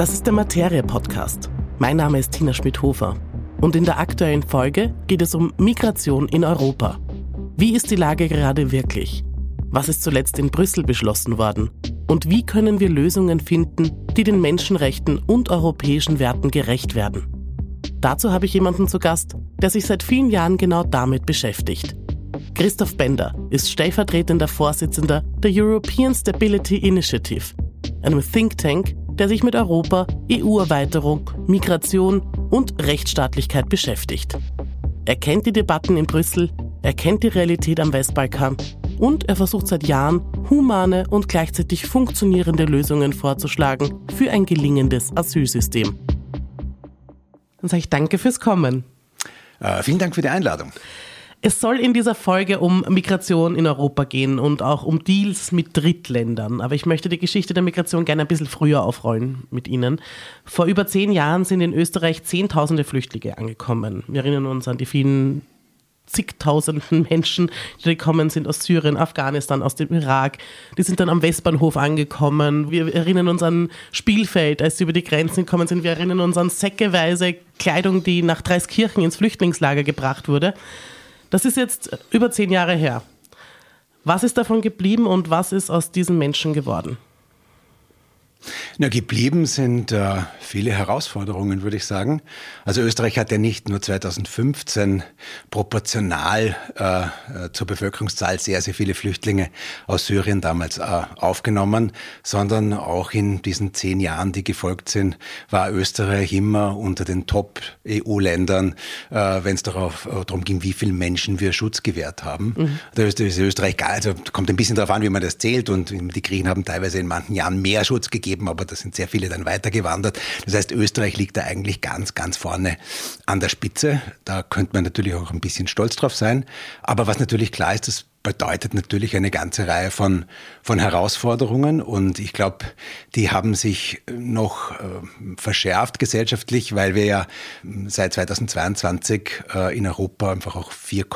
Das ist der Materie-Podcast. Mein Name ist Tina Schmidhofer. Und in der aktuellen Folge geht es um Migration in Europa. Wie ist die Lage gerade wirklich? Was ist zuletzt in Brüssel beschlossen worden? Und wie können wir Lösungen finden, die den Menschenrechten und europäischen Werten gerecht werden? Dazu habe ich jemanden zu Gast, der sich seit vielen Jahren genau damit beschäftigt. Christoph Bender ist stellvertretender Vorsitzender der European Stability Initiative, einem Think Tank, der sich mit Europa, EU-Erweiterung, Migration und Rechtsstaatlichkeit beschäftigt. Er kennt die Debatten in Brüssel, er kennt die Realität am Westbalkan und er versucht seit Jahren, humane und gleichzeitig funktionierende Lösungen vorzuschlagen für ein gelingendes Asylsystem. Dann sage ich danke fürs Kommen. Vielen Dank für die Einladung. Es soll in dieser Folge um Migration in Europa gehen und auch um Deals mit Drittländern. Aber ich möchte die Geschichte der Migration gerne ein bisschen früher aufrollen mit Ihnen. Vor über 10 Jahren sind in Österreich Zehntausende Flüchtlinge angekommen. Wir erinnern uns an die vielen zigtausenden Menschen, die gekommen sind aus Syrien, Afghanistan, aus dem Irak. Die sind dann am Westbahnhof angekommen. Wir erinnern uns an Spielfeld, als sie über die Grenzen gekommen sind. Wir erinnern uns an säckeweise Kleidung, die nach Dreiskirchen ins Flüchtlingslager gebracht wurde. Das ist jetzt über 10 Jahre her. Was ist davon geblieben und was ist aus diesen Menschen geworden? Na, geblieben sind viele Herausforderungen, würde ich sagen. Also Österreich hat ja nicht nur 2015 proportional zur Bevölkerungszahl sehr, sehr viele Flüchtlinge aus Syrien damals aufgenommen, sondern auch in diesen 10 Jahren, die gefolgt sind, war Österreich immer unter den Top-EU-Ländern, wenn es darum ging, wie vielen Menschen wir Schutz gewährt haben. Mhm. Da ist Österreich, also kommt ein bisschen darauf an, wie man das zählt, und die Griechen haben teilweise in manchen Jahren mehr Schutz gegeben, aber da sind sehr viele dann weitergewandert. Das heißt, Österreich liegt da eigentlich ganz, ganz vorne an der Spitze. Da könnte man natürlich auch ein bisschen stolz drauf sein. Aber was natürlich klar ist, das bedeutet natürlich eine ganze Reihe von Herausforderungen, und ich glaube, die haben sich noch verschärft gesellschaftlich, weil wir ja seit 2022 in Europa einfach auch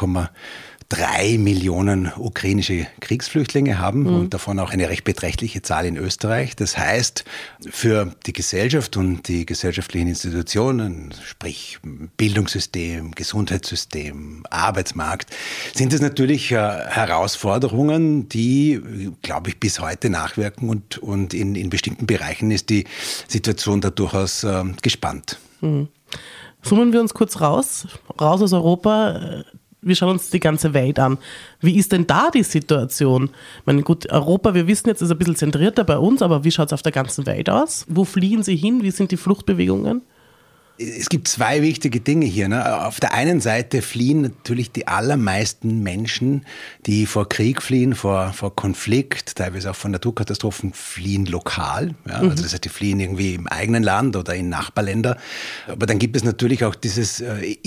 4,3 Millionen ukrainische Kriegsflüchtlinge haben und davon auch eine recht beträchtliche Zahl in Österreich. Das heißt, für die Gesellschaft und die gesellschaftlichen Institutionen, sprich Bildungssystem, Gesundheitssystem, Arbeitsmarkt, sind es natürlich Herausforderungen, die, glaube ich, bis heute nachwirken, und in bestimmten Bereichen ist die Situation da durchaus gespannt. Zoomen wir uns kurz raus aus Europa. Wir schauen uns die ganze Welt an. Wie ist denn da die Situation? Ich meine, gut, Europa, wir wissen jetzt, ist ein bisschen zentrierter bei uns, aber wie schaut es auf der ganzen Welt aus? Wo fliehen Sie hin? Wie sind die Fluchtbewegungen? Es gibt 2 wichtige Dinge hier. Auf der einen Seite fliehen natürlich die allermeisten Menschen, die vor Krieg fliehen, vor Konflikt, teilweise auch von Naturkatastrophen, fliehen lokal. Ja, also das heißt, die fliehen irgendwie im eigenen Land oder in Nachbarländer. Aber dann gibt es natürlich auch dieses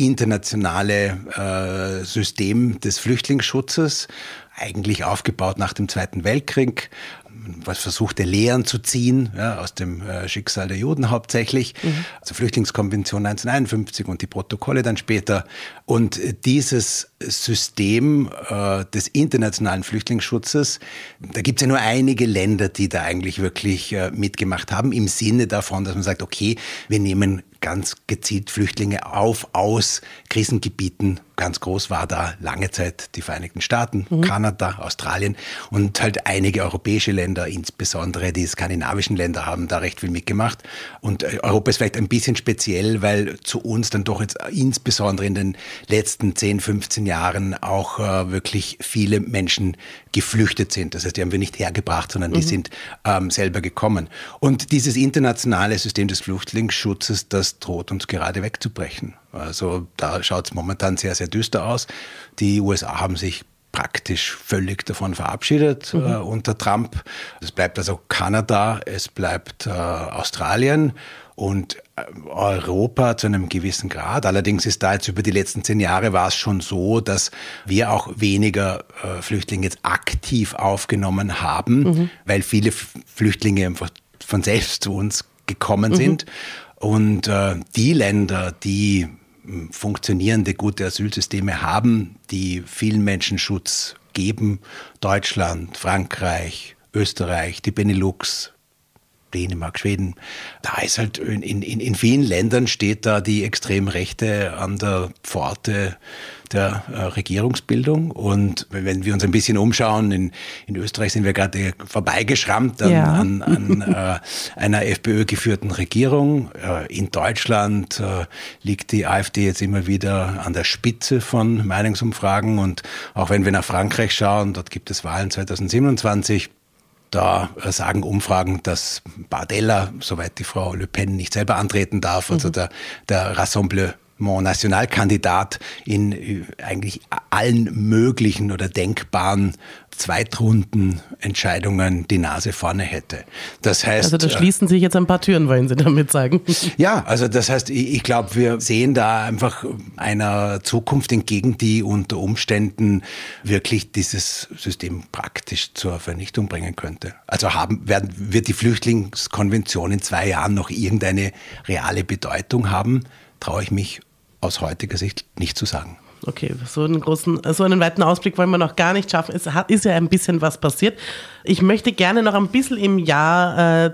internationale System des Flüchtlingsschutzes, eigentlich aufgebaut nach dem Zweiten Weltkrieg, was versuchte Lehren zu ziehen, ja, aus dem Schicksal der Juden hauptsächlich, also Flüchtlingskonvention 1951 und die Protokolle dann später. Und dieses System des internationalen Flüchtlingsschutzes, da gibt es ja nur einige Länder, die da eigentlich wirklich mitgemacht haben, im Sinne davon, dass man sagt, okay, wir nehmen ganz gezielt Flüchtlinge aus Krisengebieten. Ganz groß war da lange Zeit die Vereinigten Staaten, Kanada, Australien und halt einige europäische Länder, insbesondere die skandinavischen Länder, haben da recht viel mitgemacht. Und Europa ist vielleicht ein bisschen speziell, weil zu uns dann doch jetzt insbesondere in den letzten 10, 15 Jahren auch wirklich viele Menschen geflüchtet sind. Das heißt, die haben wir nicht hergebracht, sondern die sind selber gekommen. Und dieses internationale System des Flüchtlingsschutzes, das droht uns gerade wegzubrechen. Also da schaut es momentan sehr, sehr düster aus. Die USA haben sich praktisch völlig davon verabschiedet unter Trump. Es bleibt also Kanada, es bleibt Australien und Europa zu einem gewissen Grad. Allerdings ist da jetzt über die letzten 10 Jahre war es schon so, dass wir auch weniger Flüchtlinge jetzt aktiv aufgenommen haben, weil viele Flüchtlinge einfach von selbst zu uns gekommen sind. Und die Länder, die funktionierende, gute Asylsysteme haben, die vielen Menschen Schutz geben, Deutschland, Frankreich, Österreich, die Benelux, Dänemark, Schweden, da ist halt in vielen Ländern steht da die Extremrechte an der Pforte der Regierungsbildung. Und wenn wir uns ein bisschen umschauen, in Österreich sind wir gerade vorbeigeschrammt an einer FPÖ-geführten Regierung. In Deutschland liegt die AfD jetzt immer wieder an der Spitze von Meinungsumfragen. Und auch wenn wir nach Frankreich schauen, dort gibt es Wahlen 2027, da sagen Umfragen, dass Bardella, soweit die Frau Le Pen nicht selber antreten darf, also der Rassemblement Nationalkandidat in eigentlich allen möglichen oder denkbaren Zweitrundenentscheidungen die Nase vorne hätte. Das heißt, also da schließen sich jetzt ein paar Türen, wollen Sie damit sagen? Ja, also das heißt, ich glaube, wir sehen da einfach einer Zukunft entgegen, die unter Umständen wirklich dieses System praktisch zur Vernichtung bringen könnte. Also wird die Flüchtlingskonvention in 2 Jahren noch irgendeine reale Bedeutung haben, traue ich mich aus heutiger Sicht nicht zu sagen. Okay, so einen weiten Ausblick wollen wir noch gar nicht schaffen. Es ist ja ein bisschen was passiert. Ich möchte gerne noch ein bisschen im Jahr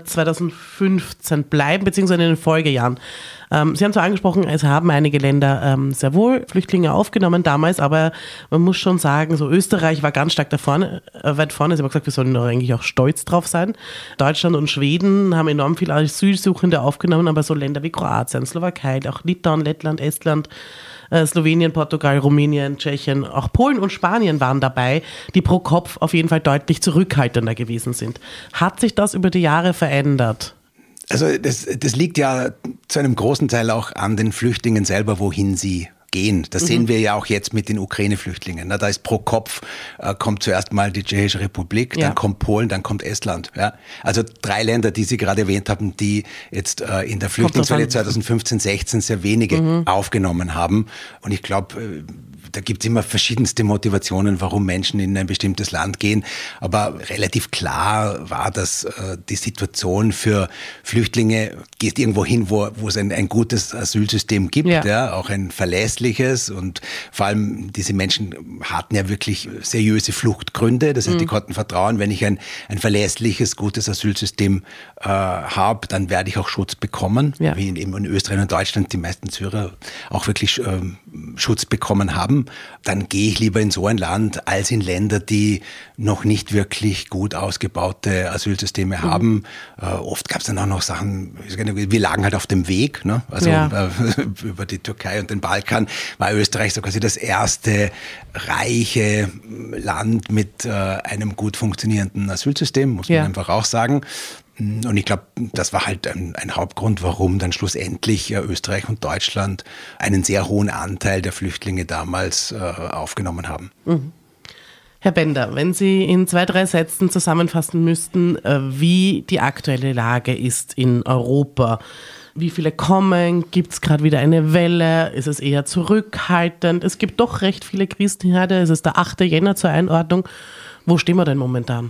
2015 bleiben, beziehungsweise in den Folgejahren. Sie haben zwar angesprochen, es haben einige Länder sehr wohl Flüchtlinge aufgenommen damals, aber man muss schon sagen, so Österreich war ganz stark weit vorne. Sie haben gesagt, wir sollen doch eigentlich auch stolz drauf sein. Deutschland und Schweden haben enorm viele Asylsuchende aufgenommen, aber so Länder wie Kroatien, Slowakei, auch Litauen, Lettland, Estland, Slowenien, Portugal, Rumänien, Tschechien, auch Polen und Spanien waren dabei, die pro Kopf auf jeden Fall deutlich zurückhaltender gewesen sind. Hat sich das über die Jahre verändert? Also das liegt ja zu einem großen Teil auch an den Flüchtlingen selber, wohin sie gehen. Das sehen wir ja auch jetzt mit den Ukraine-Flüchtlingen. Da ist pro Kopf, kommt zuerst mal die Tschechische Republik, dann kommt Polen, dann kommt Estland. Ja? Also 3 Länder, die Sie gerade erwähnt haben, die jetzt in der Flüchtlingswelle 2015-16 sehr wenige aufgenommen haben. Und ich glaube, da gibt es immer verschiedenste Motivationen, warum Menschen in ein bestimmtes Land gehen. Aber relativ klar war, dass die Situation für Flüchtlinge geht irgendwo hin, wo es ein gutes Asylsystem gibt, ja, auch ein verlässliches. Und vor allem diese Menschen hatten ja wirklich seriöse Fluchtgründe. Das heißt, die konnten vertrauen, wenn ich ein verlässliches, gutes Asylsystem habe, dann werde ich auch Schutz bekommen. Ja. Wie in Österreich und Deutschland die meisten Syrer auch wirklich Schutz bekommen haben. Dann gehe ich lieber in so ein Land als in Länder, die noch nicht wirklich gut ausgebaute Asylsysteme haben. Oft gab es dann auch noch Sachen, wir lagen halt auf dem Weg, ne? Also über die Türkei und den Balkan war Österreich so quasi das erste reiche Land mit einem gut funktionierenden Asylsystem, muss man einfach auch sagen. Und ich glaube, das war halt ein Hauptgrund, warum dann schlussendlich Österreich und Deutschland einen sehr hohen Anteil der Flüchtlinge damals aufgenommen haben. Mhm. Herr Bender, wenn Sie in 2, 3 Sätzen zusammenfassen müssten, wie die aktuelle Lage ist in Europa. Wie viele kommen? Gibt es gerade wieder eine Welle? Ist es eher zurückhaltend? Es gibt doch recht viele Krisenherde. Es ist der 8. Jänner zur Einordnung. Wo stehen wir denn momentan?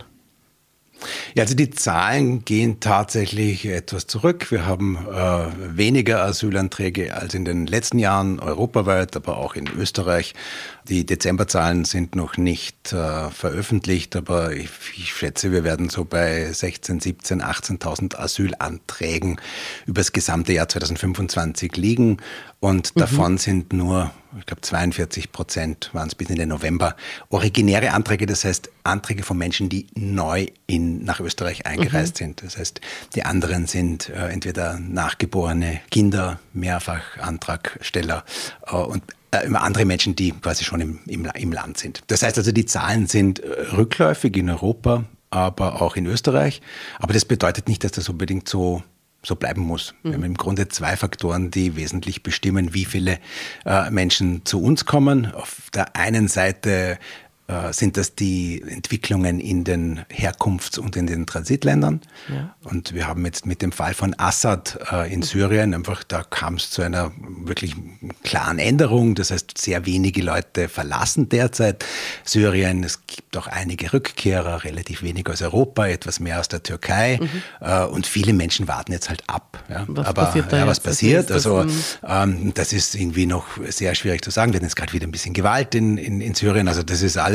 Ja, also die Zahlen gehen tatsächlich etwas zurück. Wir haben weniger Asylanträge als in den letzten Jahren europaweit, aber auch in Österreich. Die Dezemberzahlen sind noch nicht veröffentlicht, aber ich schätze, wir werden so bei 16.000, 17.000, 18.000 Asylanträgen über das gesamte Jahr 2025 liegen. Und davon sind nur, ich glaube 42% waren es bis in den November, originäre Anträge, das heißt Anträge von Menschen, die neu nach Österreich eingereist sind. Das heißt, die anderen sind entweder nachgeborene Kinder, Mehrfachantragsteller und andere Menschen, die quasi schon im Land sind. Das heißt also, die Zahlen sind rückläufig in Europa, aber auch in Österreich. Aber das bedeutet nicht, dass das unbedingt so bleiben muss. Wir haben im Grunde 2 Faktoren, die wesentlich bestimmen, wie viele Menschen zu uns kommen. Auf der einen Seite sind das die Entwicklungen in den Herkunfts- und in den Transitländern. Ja. Und wir haben jetzt mit dem Fall von Assad in Syrien einfach, da kam es zu einer wirklich klaren Änderung. Das heißt, sehr wenige Leute verlassen derzeit Syrien. Es gibt auch einige Rückkehrer, relativ wenig aus Europa, etwas mehr aus der Türkei. Und viele Menschen warten jetzt halt ab. Ja. Was passiert da jetzt? Was passiert? Also das ist irgendwie noch sehr schwierig zu sagen. Wir hatten jetzt gerade wieder ein bisschen Gewalt in Syrien. Also das ist alles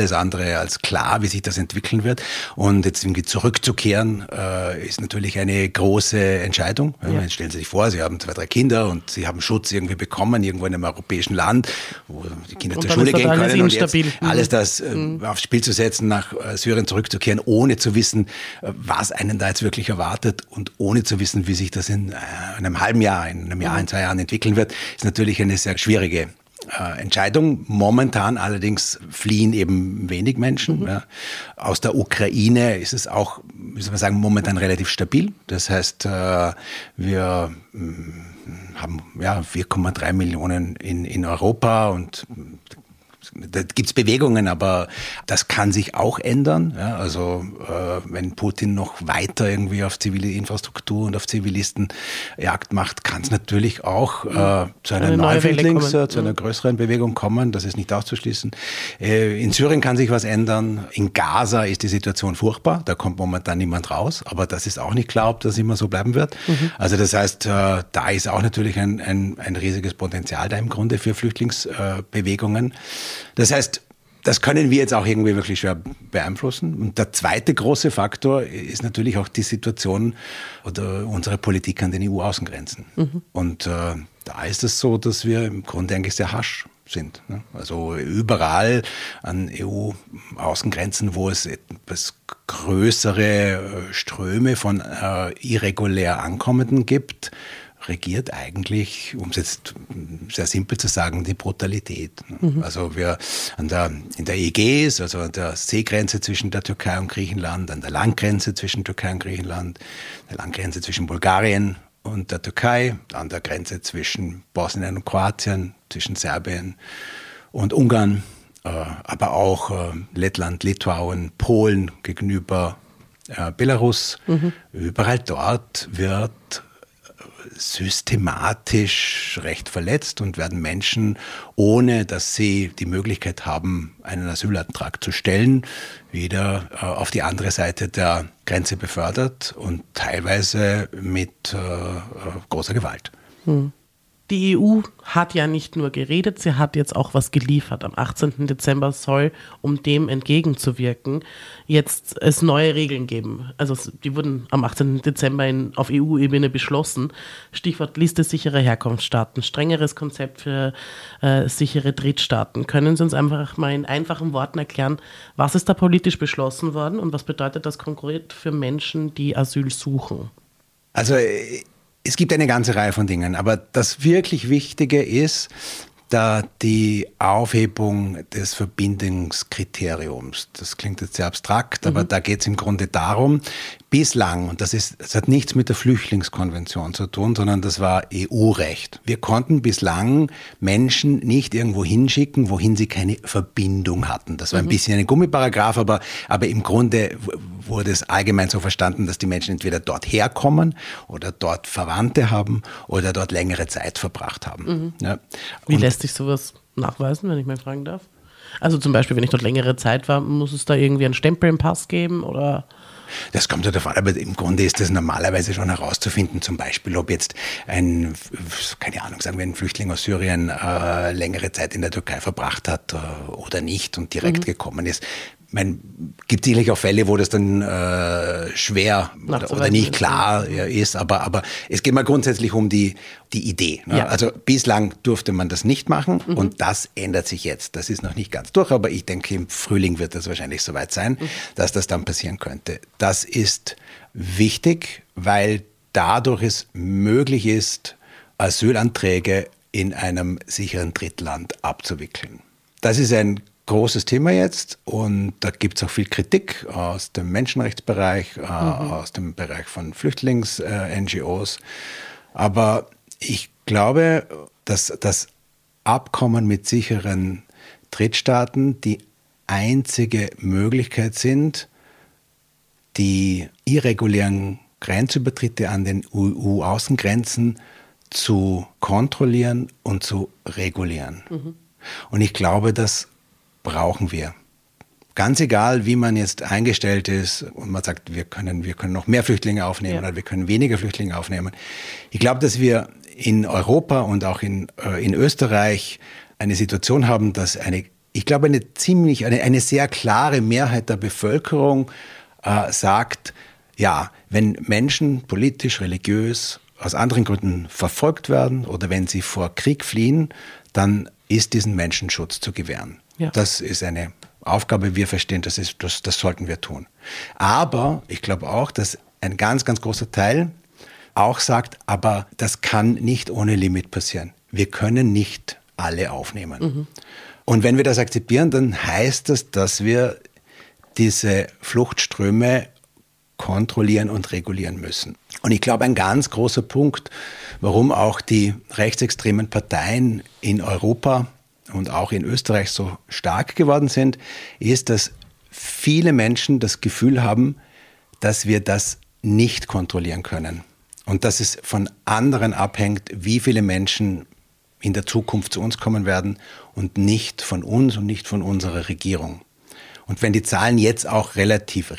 alles andere als klar, wie sich das entwickeln wird. Und jetzt irgendwie zurückzukehren, ist natürlich eine große Entscheidung. Ja. Jetzt stellen Sie sich vor, Sie haben 2, 3 Kinder und Sie haben Schutz irgendwie bekommen, irgendwo in einem europäischen Land, wo die Kinder zur Schule gehen können. Und jetzt alles das aufs Spiel zu setzen, nach Syrien zurückzukehren, ohne zu wissen, was einen da jetzt wirklich erwartet und ohne zu wissen, wie sich das in einem halben Jahr, in einem Jahr, in 2 Jahren entwickeln wird, ist natürlich eine sehr schwierige Entscheidung. Momentan allerdings fliehen eben wenig Menschen. Ja. Aus der Ukraine ist es auch, wie soll man sagen, momentan relativ stabil. Das heißt, wir haben 4,3 Millionen in Europa und da gibt's Bewegungen, aber das kann sich auch ändern. Ja, also wenn Putin noch weiter irgendwie auf zivile Infrastruktur und auf Zivilisten Jagd macht, kann es natürlich auch zu einer zu einer größeren Bewegung kommen. Das ist nicht auszuschließen. In Syrien kann sich was ändern. In Gaza ist die Situation furchtbar. Da kommt momentan niemand raus. Aber das ist auch nicht klar, ob das immer so bleiben wird. Also das heißt, da ist auch natürlich ein riesiges Potenzial da im Grunde für Flüchtlingsbewegungen. Das heißt, das können wir jetzt auch irgendwie wirklich schwer beeinflussen. Und der zweite große Faktor ist natürlich auch die Situation oder unsere Politik an den EU-Außengrenzen. Und da ist es so, dass wir im Grunde eigentlich sehr harsch sind. Ne? Also überall an EU-Außengrenzen, wo es etwas größere Ströme von irregulär Ankommenden gibt, regiert eigentlich, um es jetzt sehr simpel zu sagen, die Brutalität. Also wir in der Ägäis, also an der Seegrenze zwischen der Türkei und Griechenland, an der Landgrenze zwischen Türkei und Griechenland, der Landgrenze zwischen Bulgarien und der Türkei, an der Grenze zwischen Bosnien und Kroatien, zwischen Serbien und Ungarn, aber auch Lettland, Litauen, Polen gegenüber Belarus. Überall dort wird systematisch Recht verletzt und werden Menschen, ohne dass sie die Möglichkeit haben, einen Asylantrag zu stellen, wieder auf die andere Seite der Grenze befördert und teilweise mit großer Gewalt. Die EU hat ja nicht nur geredet, sie hat jetzt auch was geliefert. Am 18. Dezember soll, um dem entgegenzuwirken, jetzt es neue Regeln geben. Also die wurden am 18. Dezember auf EU-Ebene beschlossen. Stichwort Liste sicherer Herkunftsstaaten, strengeres Konzept für sichere Drittstaaten. Können Sie uns einfach mal in einfachen Worten erklären, was ist da politisch beschlossen worden und was bedeutet das konkret für Menschen, die Asyl suchen? Also es gibt eine ganze Reihe von Dingen, aber das wirklich Wichtige ist, da die Aufhebung des Verbindungskriteriums. Das klingt jetzt sehr abstrakt, aber da geht es im Grunde darum, bislang, und das hat nichts mit der Flüchtlingskonvention zu tun, sondern das war EU-Recht. Wir konnten bislang Menschen nicht irgendwo hinschicken, wohin sie keine Verbindung hatten. Das war ein bisschen ein Gummiparagraf, aber im Grunde wurde es allgemein so verstanden, dass die Menschen entweder dort herkommen oder dort Verwandte haben oder dort längere Zeit verbracht haben. Ja. Wie lässt sich sowas nachweisen, wenn ich mal fragen darf? Also zum Beispiel, wenn ich dort längere Zeit war, muss es da irgendwie einen Stempel im Pass geben oder? Das kommt ja davon, aber im Grunde ist das normalerweise schon herauszufinden, zum Beispiel, ob jetzt ein Flüchtling aus Syrien längere Zeit in der Türkei verbracht hat oder nicht und direkt gekommen ist. Gibt sicherlich auch Fälle, wo das dann schwer oder nicht klar ist, aber es geht mal grundsätzlich um die Idee. Ne? Ja. Also bislang durfte man das nicht machen und das ändert sich jetzt. Das ist noch nicht ganz durch, aber ich denke, im Frühling wird das wahrscheinlich soweit sein, dass das dann passieren könnte. Das ist wichtig, weil dadurch es möglich ist, Asylanträge in einem sicheren Drittland abzuwickeln. Das ist ein großes Thema jetzt und da gibt es auch viel Kritik aus dem Menschenrechtsbereich, aus dem Bereich von Flüchtlings-NGOs. Aber ich glaube, dass das Abkommen mit sicheren Drittstaaten die einzige Möglichkeit sind, die irregulären Grenzübertritte an den EU-Außengrenzen zu kontrollieren und zu regulieren. Und ich glaube, das brauchen wir. Ganz egal, wie man jetzt eingestellt ist und man sagt, wir können noch mehr Flüchtlinge aufnehmen oder wir können weniger Flüchtlinge aufnehmen. Ich glaube, dass wir in Europa und auch in Österreich eine Situation haben, dass eine ich glaube, eine sehr klare Mehrheit der Bevölkerung sagt, ja, wenn Menschen politisch, religiös, aus anderen Gründen verfolgt werden oder wenn sie vor Krieg fliehen, dann ist diesen Menschen Schutz zu gewähren. Ja. Das ist eine Aufgabe, wir verstehen, das sollten wir tun. Aber ich glaube auch, dass ein ganz, ganz großer Teil auch sagt, aber das kann nicht ohne Limit passieren. Wir können nicht alle aufnehmen. Mhm. Und wenn wir das akzeptieren, dann heißt das, dass wir diese Fluchtströme kontrollieren und regulieren müssen. Und ich glaube, ein ganz großer Punkt, warum auch die rechtsextremen Parteien in Europa und auch in Österreich so stark geworden sind, ist, dass viele Menschen das Gefühl haben, dass wir das nicht kontrollieren können. Und dass es von anderen abhängt, wie viele Menschen in der Zukunft zu uns kommen werden und nicht von uns und nicht von unserer Regierung. Und wenn die Zahlen jetzt auch relativ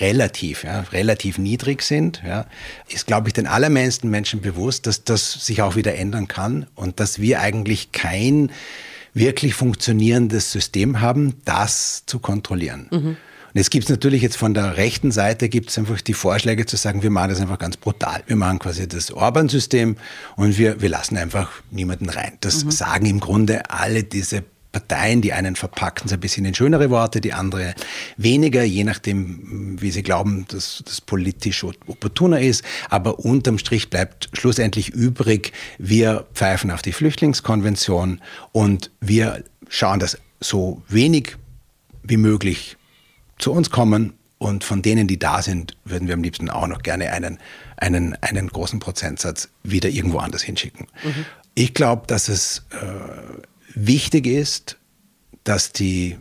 niedrig sind, ist, glaube ich, den allermeisten Menschen bewusst, dass das sich auch wieder ändern kann und dass wir eigentlich kein wirklich funktionierendes System haben, das zu kontrollieren. Mhm. Und jetzt gibt es natürlich jetzt von der rechten Seite einfach die Vorschläge zu sagen, wir machen das einfach ganz brutal. Wir machen quasi das Orban-System und wir lassen einfach niemanden rein. Das sagen im Grunde alle diese Parteien, die einen verpacken es ein bisschen in schönere Worte, die andere weniger, je nachdem, wie sie glauben, dass das politisch opportuner ist. Aber unterm Strich bleibt schlussendlich übrig, wir pfeifen auf die Flüchtlingskonvention und wir schauen, dass so wenig wie möglich zu uns kommen. Und von denen, die da sind, würden wir am liebsten auch noch gerne einen großen Prozentsatz wieder irgendwo anders hinschicken. Mhm. Ich glaube, dass es wichtig ist, dass die,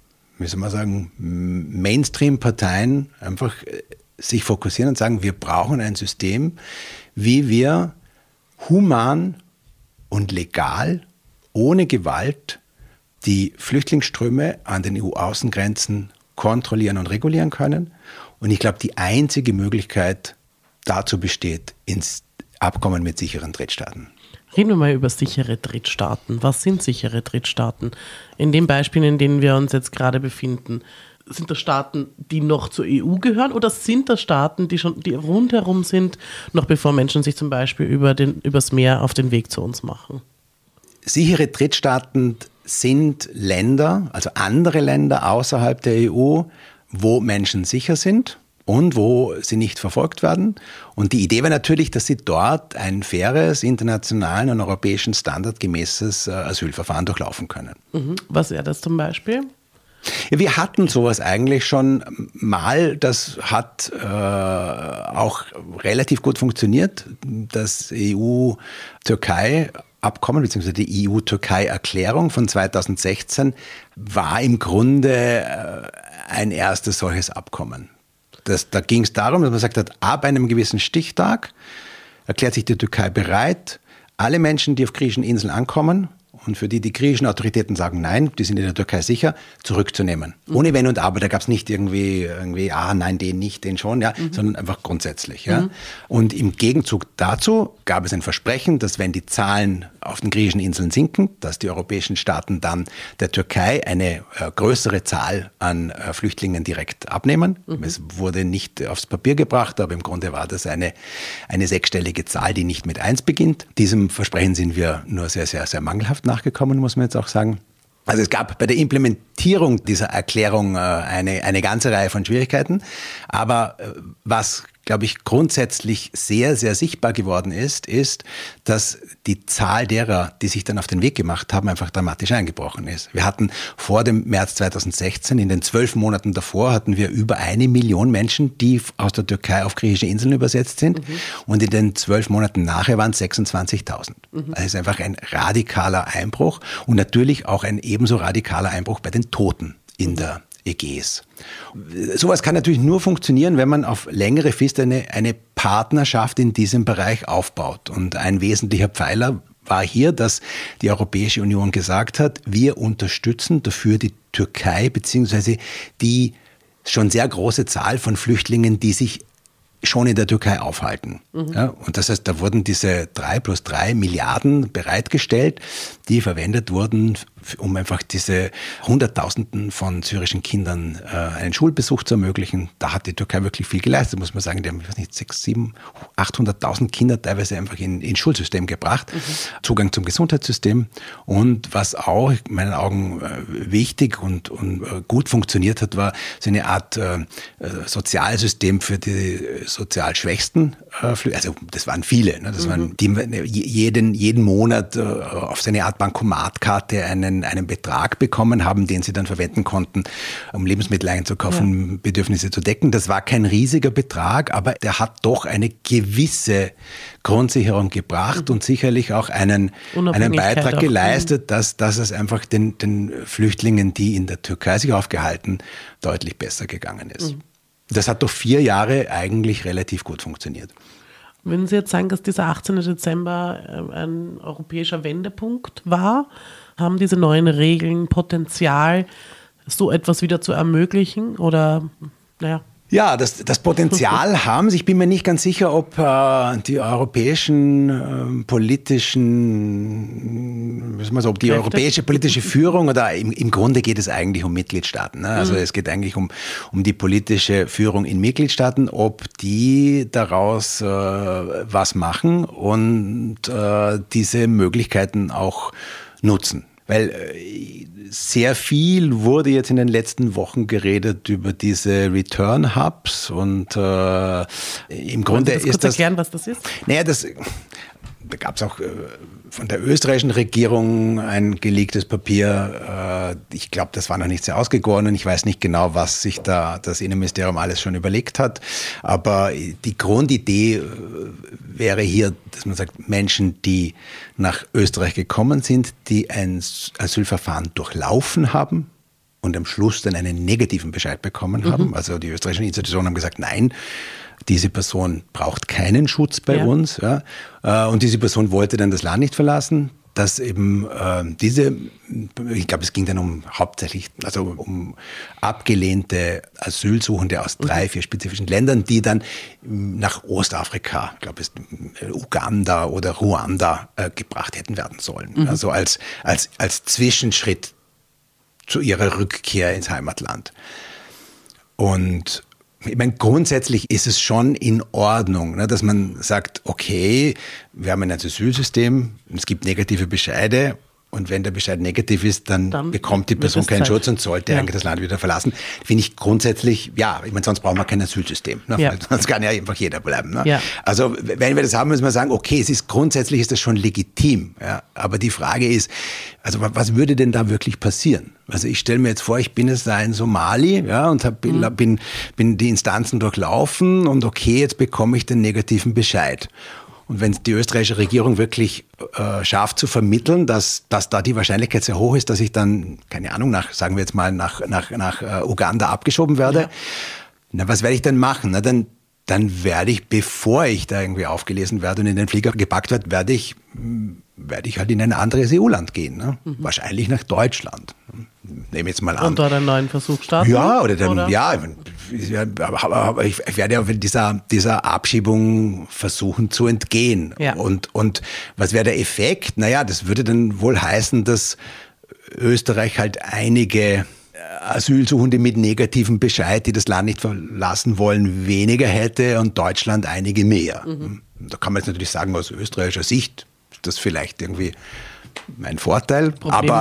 Mainstream-Parteien einfach sich fokussieren und sagen, wir brauchen ein System, wie wir human und legal, ohne Gewalt, die Flüchtlingsströme an den EU-Außengrenzen kontrollieren und regulieren können. Und ich glaube, die einzige Möglichkeit dazu besteht, ins Abkommen mit sicheren Drittstaaten. Reden wir mal über sichere Drittstaaten. Was sind sichere Drittstaaten? In den Beispielen, in denen wir uns jetzt gerade befinden, sind das Staaten, die noch zur EU gehören oder sind das Staaten, die rundherum sind, noch bevor Menschen sich zum Beispiel übers Meer auf den Weg zu uns machen? Sichere Drittstaaten sind Länder, also andere Länder außerhalb der EU, wo Menschen sicher sind und wo sie nicht verfolgt werden. Und die Idee war natürlich, dass sie dort ein faires, internationalen und europäischen Standard gemäßes Asylverfahren durchlaufen können. Was wäre das zum Beispiel? Ja, wir hatten sowas eigentlich schon mal. Das hat auch relativ gut funktioniert. Das EU-Türkei-Abkommen bzw. die EU-Türkei-Erklärung von 2016 war im Grunde ein erstes solches Abkommen. Da ging es darum, dass man gesagt hat, ab einem gewissen Stichtag erklärt sich die Türkei bereit, alle Menschen, die auf griechischen Inseln ankommen und für die griechischen Autoritäten sagen, nein, die sind in der Türkei sicher, zurückzunehmen. Ohne Wenn und Aber, da gab es nicht irgendwie, nein, den nicht, den schon, sondern einfach grundsätzlich. Ja. Und im Gegenzug dazu gab es ein Versprechen, dass wenn die Zahlen auf den griechischen Inseln sinken, dass die europäischen Staaten dann der Türkei eine größere Zahl an Flüchtlingen direkt abnehmen. Es wurde nicht aufs Papier gebracht, aber im Grunde war das eine sechsstellige Zahl, die nicht mit 1 beginnt. Diesem Versprechen sind wir nur sehr, sehr, sehr mangelhaft nachgekommen, muss man jetzt auch sagen. Also es gab bei der Implementierung dieser Erklärung eine ganze Reihe von Schwierigkeiten. Aber was, glaube ich, grundsätzlich sehr, sehr sichtbar geworden ist, dass die Zahl derer, die sich dann auf den Weg gemacht haben, einfach dramatisch eingebrochen ist. Wir hatten vor dem März 2016, in den 12 Monaten davor, hatten wir über 1 Million Menschen, die aus der Türkei auf griechische Inseln übersetzt sind. Und in den 12 Monaten nachher waren es 26.000. Also es ist einfach ein radikaler Einbruch und natürlich auch ein ebenso radikaler Einbruch bei den Toten in der Ägäis. Sowas kann natürlich nur funktionieren, wenn man auf längere Frist eine Partnerschaft in diesem Bereich aufbaut. Und ein wesentlicher Pfeiler war hier, dass die Europäische Union gesagt hat, wir unterstützen dafür die Türkei bzw. die schon sehr große Zahl von Flüchtlingen, die sich schon in der Türkei aufhalten. Ja, und das heißt, da wurden diese 3+3 Milliarden bereitgestellt, die verwendet wurden um einfach diese Hunderttausenden von syrischen Kindern einen Schulbesuch zu ermöglichen. Da hat die Türkei wirklich viel geleistet, muss man sagen. Die haben, 600.000, 700.000, 800.000 Kinder teilweise einfach ins Schulsystem gebracht. Zugang zum Gesundheitssystem. Und was auch in meinen Augen wichtig und gut funktioniert hat, war so eine Art Sozialsystem für die sozial Schwächsten. Also das waren viele. Ne? Das waren die jeden Monat auf seine Art Bankomatkarte einen Betrag bekommen haben, den sie dann verwenden konnten, um Lebensmittel einzukaufen, Bedürfnisse zu decken. Das war kein riesiger Betrag, aber der hat doch eine gewisse Grundsicherung gebracht und sicherlich auch einen Beitrag geleistet, dass es einfach den Flüchtlingen, die in der Türkei sich aufgehalten, deutlich besser gegangen ist. Das hat doch 4 Jahre eigentlich relativ gut funktioniert. Würden Sie jetzt sagen, dass dieser 18. Dezember ein europäischer Wendepunkt war? Haben diese neuen Regeln Potenzial, so etwas wieder zu ermöglichen? Oder, naja. Ja, das Potenzial haben sie. Ich bin mir nicht ganz sicher, ob die europäischen europäische politische Führung, oder im Grunde geht es eigentlich um Mitgliedstaaten. Ne? Also es geht eigentlich um die politische Führung in Mitgliedstaaten, ob die daraus was machen und diese Möglichkeiten auch nutzen. Weil sehr viel wurde jetzt in den letzten Wochen geredet über diese Return Hubs und im Grunde ist das... Kurz erklären, was das ist? Naja, da gab es auch von der österreichischen Regierung ein geleaktes Papier. Ich glaube, das war noch nicht sehr ausgegoren und ich weiß nicht genau, was sich da das Innenministerium alles schon überlegt hat. Aber die Grundidee wäre hier, dass man sagt, Menschen, die nach Österreich gekommen sind, die ein Asylverfahren durchlaufen haben und am Schluss dann einen negativen Bescheid bekommen haben. Also die österreichischen Institutionen haben gesagt, nein, diese Person braucht keinen Schutz bei uns. Ja. Und diese Person wollte dann das Land nicht verlassen. Dass eben ich glaube, es ging dann hauptsächlich um abgelehnte Asylsuchende aus 3, 4 spezifischen Ländern, die dann nach Ostafrika, ich glaube, Uganda oder Ruanda gebracht hätten werden sollen. Also als Zwischenschritt zu ihrer Rückkehr ins Heimatland. Und ich meine, grundsätzlich ist es schon in Ordnung, ne, dass man sagt, okay, wir haben ein Asylsystem, es gibt negative Bescheide und wenn der Bescheid negativ ist, dann bekommt die Person keinen Schutz und sollte eigentlich das Land wieder verlassen. Finde ich grundsätzlich, ich meine, sonst brauchen wir kein Asylsystem. Ne? Sonst kann ja einfach jeder bleiben. Ne? Ja. Also wenn wir das haben, müssen wir sagen, okay, grundsätzlich ist das schon legitim. Ja? Aber die Frage ist, also was würde denn da wirklich passieren? Also ich stelle mir jetzt vor, ich bin jetzt da in Somali, und bin die Instanzen durchlaufen und okay, jetzt bekomme ich den negativen Bescheid. Und wenn die österreichische Regierung wirklich schafft zu vermitteln, dass da die Wahrscheinlichkeit sehr hoch ist, dass ich dann, keine Ahnung, sagen wir jetzt mal nach Uganda abgeschoben werde, na, was werde ich denn machen? Na, dann werde ich, bevor ich da irgendwie aufgelesen werde und in den Flieger gepackt werde, werde ich halt in ein anderes EU-Land gehen. Ne? Wahrscheinlich nach Deutschland. Nehme jetzt mal an. Und dort einen neuen Versuch starten? Ja, aber ich werde ja dieser Abschiebung versuchen zu entgehen. Ja. Und was wäre der Effekt? Naja, das würde dann wohl heißen, dass Österreich halt einige Asylsuchende mit negativem Bescheid, die das Land nicht verlassen wollen, weniger hätte und Deutschland einige mehr. Da kann man jetzt natürlich sagen, aus österreichischer Sicht ist das vielleicht irgendwie ein Vorteil.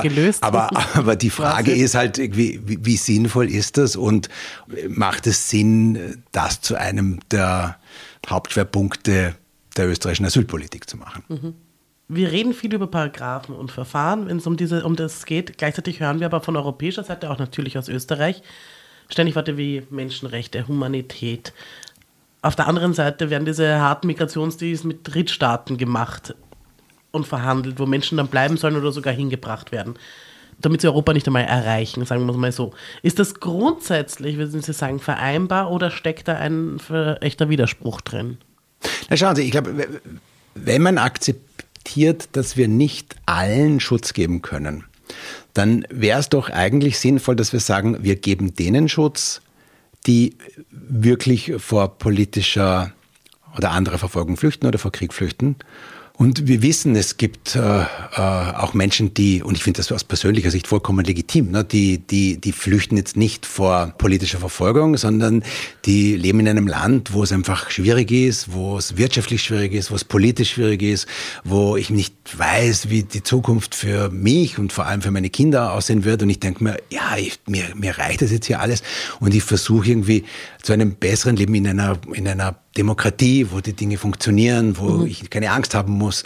Aber die Frage ist halt, wie sinnvoll ist das und macht es Sinn, das zu einem der Hauptschwerpunkte der österreichischen Asylpolitik zu machen? Wir reden viel über Paragraphen und Verfahren, wenn es um das geht. Gleichzeitig hören wir aber von europäischer Seite, auch natürlich aus Österreich, ständig Worte wie Menschenrechte, Humanität. Auf der anderen Seite werden diese harten Migrationsdeals mit Drittstaaten gemacht und verhandelt, wo Menschen dann bleiben sollen oder sogar hingebracht werden, damit sie Europa nicht einmal erreichen, sagen wir es mal so. Ist das grundsätzlich, würden Sie sagen, vereinbar oder steckt da ein echter Widerspruch drin? Na schauen Sie, ich glaube, wenn man akzeptiert, dass wir nicht allen Schutz geben können, dann wäre es doch eigentlich sinnvoll, dass wir sagen, wir geben denen Schutz, die wirklich vor politischer oder anderer Verfolgung flüchten oder vor Krieg flüchten. Und wir wissen, es gibt auch Menschen, die, und ich finde das aus persönlicher Sicht vollkommen legitim, ne, die flüchten jetzt nicht vor politischer Verfolgung, sondern die leben in einem Land, wo es einfach schwierig ist, wo es wirtschaftlich schwierig ist, wo es politisch schwierig ist, wo ich nicht weiß, wie die Zukunft für mich und vor allem für meine Kinder aussehen wird. Und ich denke mir, ja, mir reicht das jetzt hier alles. Und ich versuche irgendwie zu einem besseren Leben in einer Demokratie, wo die Dinge funktionieren, wo ich keine Angst haben muss.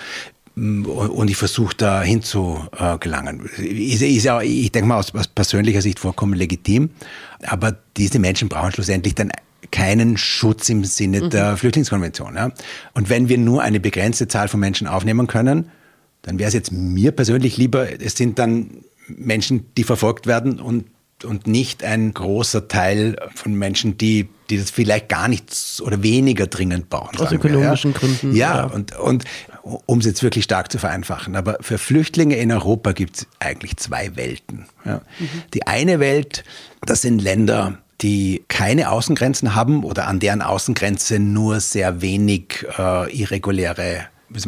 Und ich versuche da hinzugelangen. Ist ja, ich denke mal, aus persönlicher Sicht vollkommen legitim. Aber diese Menschen brauchen schlussendlich dann keinen Schutz im Sinne der Flüchtlingskonvention. Ja? Und wenn wir nur eine begrenzte Zahl von Menschen aufnehmen können, dann wäre es jetzt mir persönlich lieber, es sind dann Menschen, die verfolgt werden und nicht ein großer Teil von Menschen, die das vielleicht gar nicht oder weniger dringend brauchen. Aus ökonomischen Gründen. Ja, und um es jetzt wirklich stark zu vereinfachen. Aber für Flüchtlinge in Europa gibt es eigentlich zwei Welten. Ja. Die eine Welt, das sind Länder, die keine Außengrenzen haben oder an deren Außengrenze nur sehr wenig irreguläre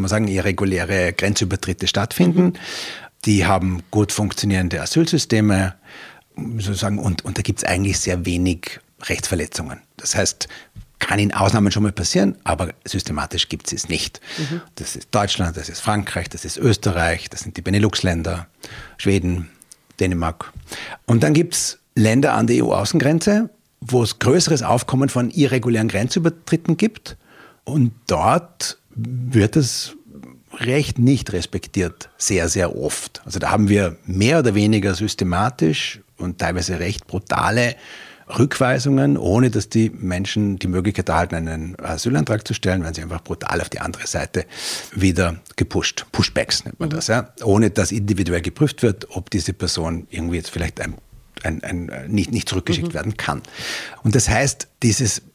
Grenzübertritte stattfinden. Die haben gut funktionierende Asylsysteme, sozusagen, und da gibt es eigentlich sehr wenig Rechtsverletzungen. Das heißt, kann in Ausnahmen schon mal passieren, aber systematisch gibt es nicht. Das ist Deutschland, das ist Frankreich, das ist Österreich, das sind die Benelux-Länder, Schweden, Dänemark. Und dann gibt es Länder an der EU-Außengrenze, wo es größeres Aufkommen von irregulären Grenzübertritten gibt. Und dort wird das Recht nicht respektiert, sehr, sehr oft. Also da haben wir mehr oder weniger systematisch und teilweise recht brutale Rückweisungen, ohne dass die Menschen die Möglichkeit erhalten, einen Asylantrag zu stellen, werden sie einfach brutal auf die andere Seite wieder gepusht. Pushbacks nennt man das, ja? Ohne dass individuell geprüft wird, ob diese Person irgendwie jetzt vielleicht nicht zurückgeschickt werden kann. Und das heißt, dieses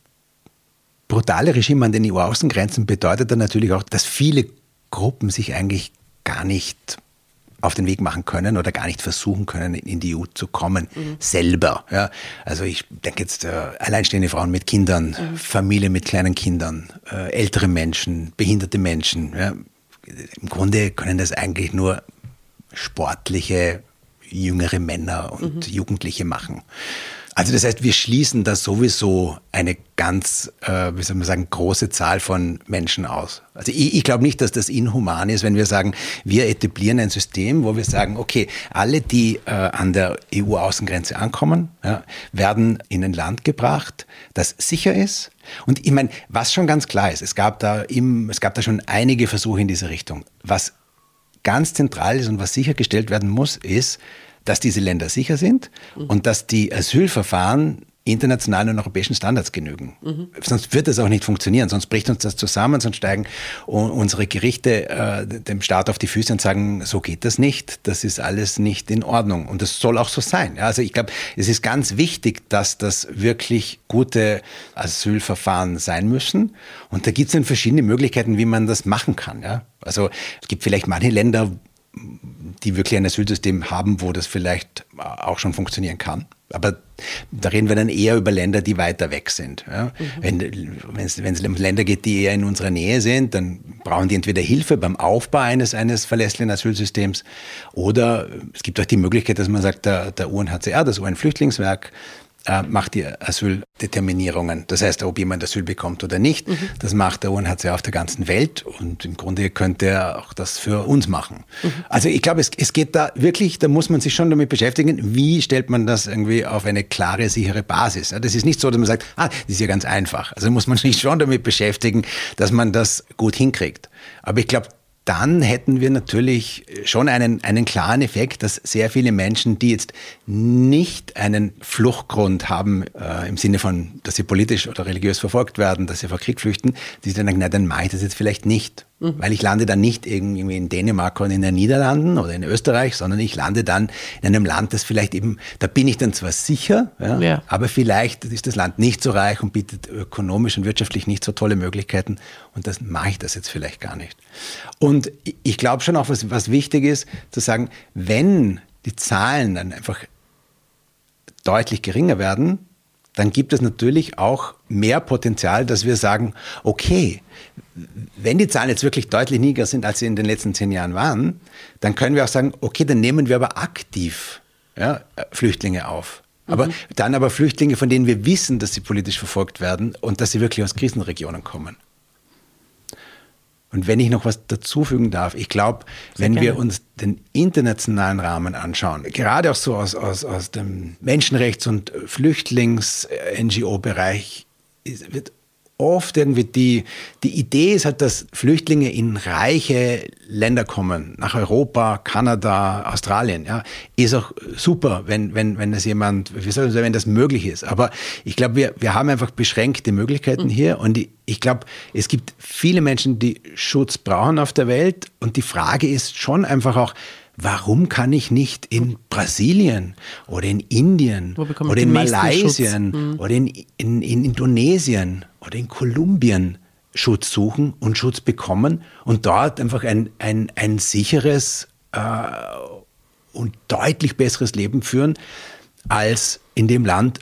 brutale Regime an den EU-Außengrenzen bedeutet dann natürlich auch, dass viele Gruppen sich eigentlich gar nicht auf den Weg machen können oder gar nicht versuchen können, in die EU zu kommen, selber. Ja. Also ich denke jetzt alleinstehende Frauen mit Kindern, Familien mit kleinen Kindern, ältere Menschen, behinderte Menschen. Ja. Im Grunde können das eigentlich nur sportliche, jüngere Männer und Jugendliche machen. Also das heißt, wir schließen da sowieso eine ganz, große Zahl von Menschen aus. Also ich glaube nicht, dass das inhuman ist, wenn wir sagen, wir etablieren ein System, wo wir sagen, okay, alle, die an der EU-Außengrenze ankommen, ja, werden in ein Land gebracht, das sicher ist. Und ich meine, was schon ganz klar ist, es gab da schon einige Versuche in diese Richtung. Was ganz zentral ist und was sichergestellt werden muss, ist, dass diese Länder sicher sind und dass die Asylverfahren internationalen und europäischen Standards genügen. Sonst wird das auch nicht funktionieren, sonst bricht uns das zusammen, sonst steigen unsere Gerichte dem Staat auf die Füße und sagen, so geht das nicht, das ist alles nicht in Ordnung. Und das soll auch so sein. Ja, also ich glaube, es ist ganz wichtig, dass das wirklich gute Asylverfahren sein müssen. Und da gibt es dann verschiedene Möglichkeiten, wie man das machen kann. Ja? Also es gibt vielleicht manche Länder, die wirklich ein Asylsystem haben, wo das vielleicht auch schon funktionieren kann. Aber da reden wir dann eher über Länder, die weiter weg sind. Ja? Wenn es um Länder geht, die eher in unserer Nähe sind, dann brauchen die entweder Hilfe beim Aufbau eines verlässlichen Asylsystems oder es gibt auch die Möglichkeit, dass man sagt, der UNHCR, das UN-Flüchtlingswerk, macht die Asyldeterminierungen. Das heißt, ob jemand Asyl bekommt oder nicht, das macht der UNHCR auf der ganzen Welt und im Grunde könnte er auch das für uns machen. Also ich glaube, es geht da wirklich, da muss man sich schon damit beschäftigen, wie stellt man das irgendwie auf eine klare, sichere Basis. Das ist nicht so, dass man sagt, das ist ja ganz einfach. Also muss man sich schon damit beschäftigen, dass man das gut hinkriegt. Aber ich glaube, dann hätten wir natürlich schon einen klaren Effekt, dass sehr viele Menschen, die jetzt nicht einen Fluchtgrund haben, im Sinne von, dass sie politisch oder religiös verfolgt werden, dass sie vor Krieg flüchten, die dann sagen, dann mache ich das jetzt vielleicht nicht. Weil ich lande dann nicht irgendwie in Dänemark oder in den Niederlanden oder in Österreich, sondern ich lande dann in einem Land, das vielleicht eben, da bin ich dann zwar sicher, ja, aber vielleicht ist das Land nicht so reich und bietet ökonomisch und wirtschaftlich nicht so tolle Möglichkeiten und das mache ich das jetzt vielleicht gar nicht. Und ich glaube schon auch, was wichtig ist, zu sagen, wenn die Zahlen dann einfach deutlich geringer werden, dann gibt es natürlich auch mehr Potenzial, dass wir sagen, okay, wenn die Zahlen jetzt wirklich deutlich niedriger sind, als sie in den letzten 10 Jahren waren, dann können wir auch sagen, okay, dann nehmen wir aber aktiv Flüchtlinge auf. Aber dann aber Flüchtlinge, von denen wir wissen, dass sie politisch verfolgt werden und dass sie wirklich aus Krisenregionen kommen. Und wenn ich noch was dazufügen darf, ich glaube, wenn wir uns den internationalen Rahmen anschauen, gerade auch so aus dem Menschenrechts- und Flüchtlings-NGO-Bereich, wird oft irgendwie die Idee ist halt, dass Flüchtlinge in reiche Länder kommen, nach Europa, Kanada, Australien. Ja, ist auch super, wenn das jemand, wenn das möglich ist. Aber ich glaube, wir haben einfach beschränkte Möglichkeiten hier und ich glaube, es gibt viele Menschen, die Schutz brauchen auf der Welt und die Frage ist schon einfach auch, warum kann ich nicht in Brasilien oder in Indien oder in Malaysia oder in Indonesien oder in Kolumbien Schutz suchen und Schutz bekommen und dort einfach ein sicheres und deutlich besseres Leben führen als in dem Land,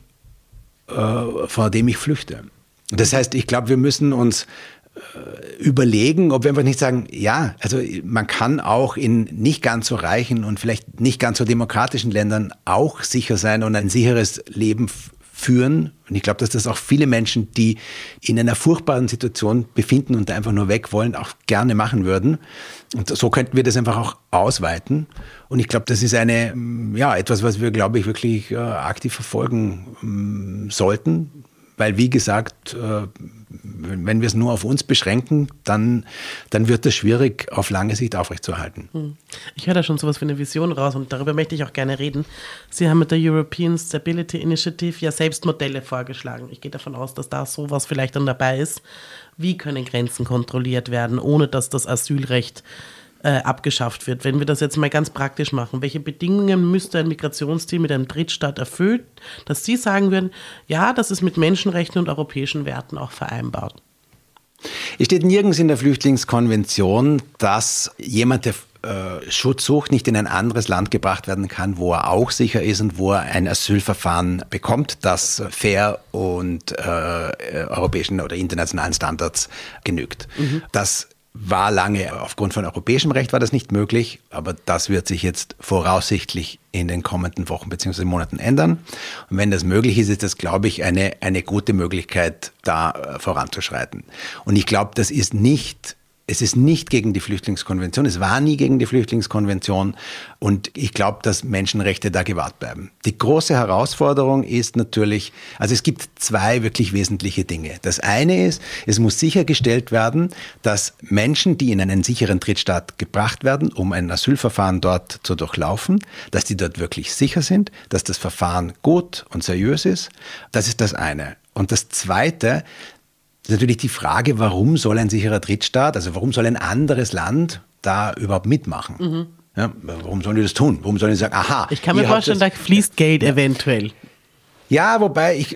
vor dem ich flüchte. Das heißt, ich glaube, wir müssen uns überlegen, ob wir einfach nicht sagen, ja, also man kann auch in nicht ganz so reichen und vielleicht nicht ganz so demokratischen Ländern auch sicher sein und ein sicheres Leben führen. Und ich glaube, dass das auch viele Menschen, die in einer furchtbaren Situation befinden und da einfach nur weg wollen, auch gerne machen würden. Und so könnten wir das einfach auch ausweiten. Und ich glaube, das ist etwas, was wir, glaube ich, wirklich aktiv verfolgen sollten. Weil, wie gesagt, wenn wir es nur auf uns beschränken, dann wird es schwierig, auf lange Sicht aufrechtzuerhalten. Ich höre da schon sowas wie eine Vision raus und darüber möchte ich auch gerne reden. Sie haben mit der European Stability Initiative ja selbst Modelle vorgeschlagen. Ich gehe davon aus, dass da sowas vielleicht dann dabei ist. Wie können Grenzen kontrolliert werden, ohne dass das Asylrecht abgeschafft wird? Wenn wir das jetzt mal ganz praktisch machen, welche Bedingungen müsste ein Migrationsziel mit einem Drittstaat erfüllen, dass Sie sagen würden, ja, das ist mit Menschenrechten und europäischen Werten auch vereinbart? Es steht nirgends in der Flüchtlingskonvention, dass jemand, der Schutz sucht, nicht in ein anderes Land gebracht werden kann, wo er auch sicher ist und wo er ein Asylverfahren bekommt, das fair und europäischen oder internationalen Standards genügt. Das war lange, aufgrund von europäischem Recht war das nicht möglich, aber das wird sich jetzt voraussichtlich in den kommenden Wochen bzw. Monaten ändern. Und wenn das möglich ist, ist das, glaube ich, eine gute Möglichkeit, da voranzuschreiten. Und ich glaube, es ist nicht gegen die Flüchtlingskonvention, es war nie gegen die Flüchtlingskonvention und ich glaube, dass Menschenrechte da gewahrt bleiben. Die große Herausforderung ist natürlich, also es gibt 2 wirklich wesentliche Dinge. Das eine ist, es muss sichergestellt werden, dass Menschen, die in einen sicheren Drittstaat gebracht werden, um ein Asylverfahren dort zu durchlaufen, dass die dort wirklich sicher sind, dass das Verfahren gut und seriös ist. Das ist das eine. Und das zweite ist natürlich die Frage, warum soll ein sicherer Drittstaat, also warum soll ein anderes Land da überhaupt mitmachen? Ja, warum sollen die das tun? Warum sollen die sagen, aha. Ich kann mir vorstellen, da fließt Geld eventuell. Ja, wobei,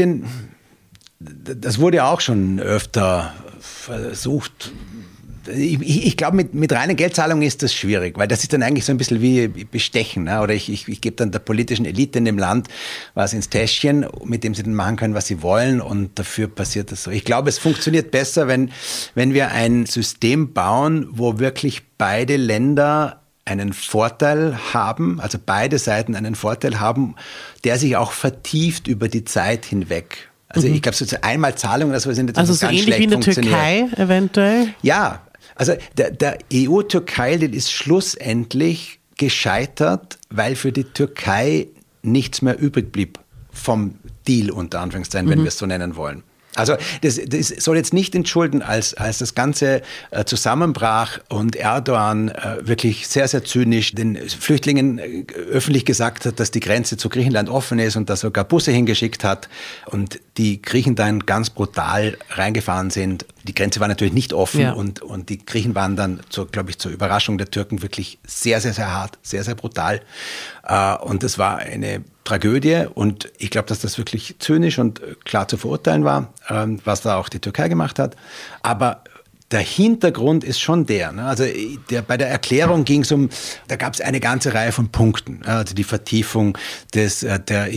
das wurde auch schon öfter versucht. Ich glaube, mit reinen Geldzahlungen ist das schwierig, weil das ist dann eigentlich so ein bisschen wie Bestechen. Ne? Oder ich gebe dann der politischen Elite in dem Land was ins Täschchen, mit dem sie dann machen können, was sie wollen und dafür passiert das so. Ich glaube, es funktioniert besser, wenn wir ein System bauen, wo wirklich beide Länder einen Vorteil haben, also beide Seiten einen Vorteil haben, der sich auch vertieft über die Zeit hinweg. Also ich glaube, so einmal Zahlungen oder so sind jetzt also so ganz ähnlich wie in der Türkei eventuell? Ja, also der EU-Türkei-Deal ist schlussendlich gescheitert, weil für die Türkei nichts mehr übrig blieb vom Deal, unter Anführungszeichen, wenn wir es so nennen wollen. Also das soll jetzt nicht entschulden, als das Ganze zusammenbrach und Erdogan wirklich sehr, sehr zynisch den Flüchtlingen öffentlich gesagt hat, dass die Grenze zu Griechenland offen ist und da sogar Busse hingeschickt hat und die Griechen dann ganz brutal reingefahren sind. Die Grenze war natürlich nicht offen und die Griechen waren dann, glaube ich, zur Überraschung der Türken wirklich sehr, sehr, sehr hart, sehr, sehr brutal. Und das war eine Tragödie und ich glaube, dass das wirklich zynisch und klar zu verurteilen war, was da auch die Türkei gemacht hat. Aber der Hintergrund ist schon der. Ne? Also bei der Erklärung ging es da gab es eine ganze Reihe von Punkten. Also die Vertiefung der